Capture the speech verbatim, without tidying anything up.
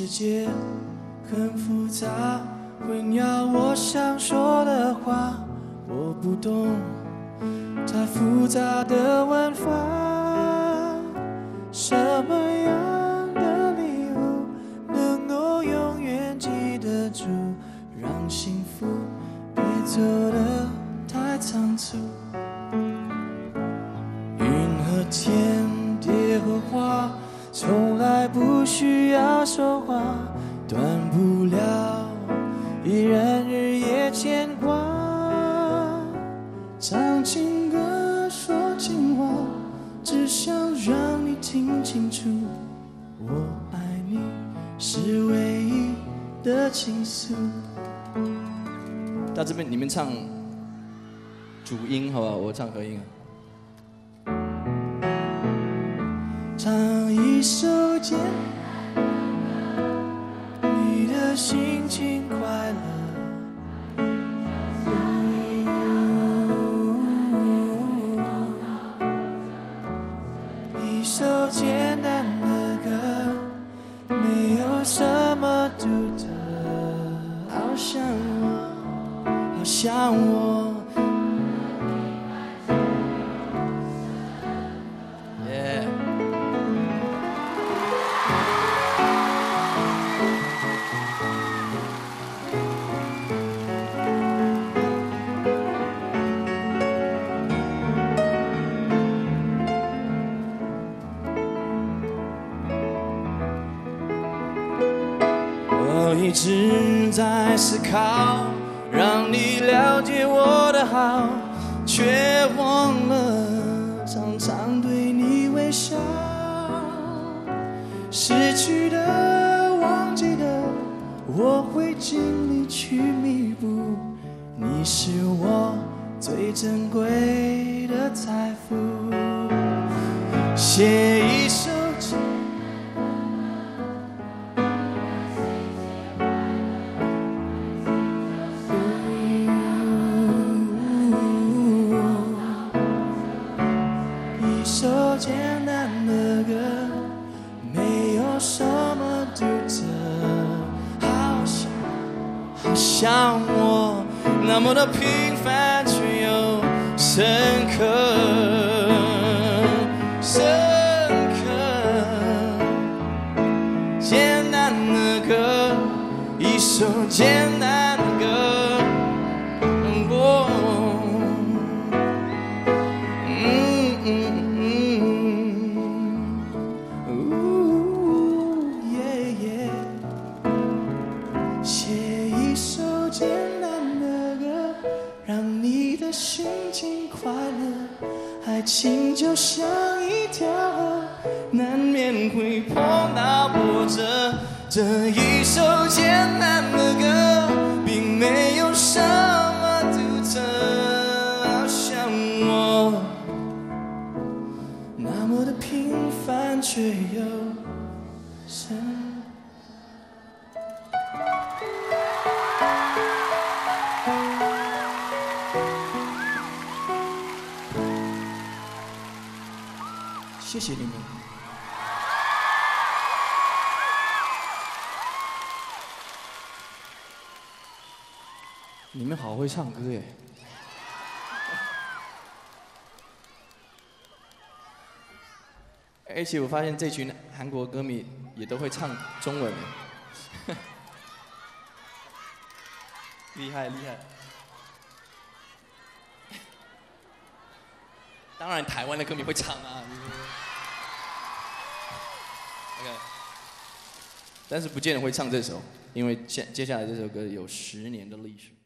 世界很复杂，混淆我想说的话。我不懂太复杂的玩法，什么样的礼物能够永远记得住？让幸福别走得太仓促。云和天，蝶和花，从来不需要说话，断不了一人日夜牵挂。唱情歌，说情话，只想让你听清楚，我爱你是唯一的倾诉。到这边你们唱主音好不好？我唱和音啊。唱一首简单，你的心情快乐。一首简单的歌，没有什么独特，好像我，好像我。Yeah. 我一直在思考，让你了解我的好，却忘了常常对你微笑。失去的，忘记的，我会尽力去弥补。你是我最珍贵的财富。写一首情。一首简单的歌，没有什么独特，好像好像我那么的平凡，却又深刻，深刻。简单的歌，一首简单的歌。哦写一首简单的歌，让你的心情快乐。爱情就像一条河，难免会碰到波折。这一首简单的歌，并没有什么独特，好像我那么的平凡，却又深。谢谢你们。你们好会唱歌耶！而且我发现这群韩国歌迷也都会唱中文耶，厉害厉害！当然，台湾的歌迷会唱啊。OK， 但是不见得会唱这首，因为现接下来这首歌有十年的历史。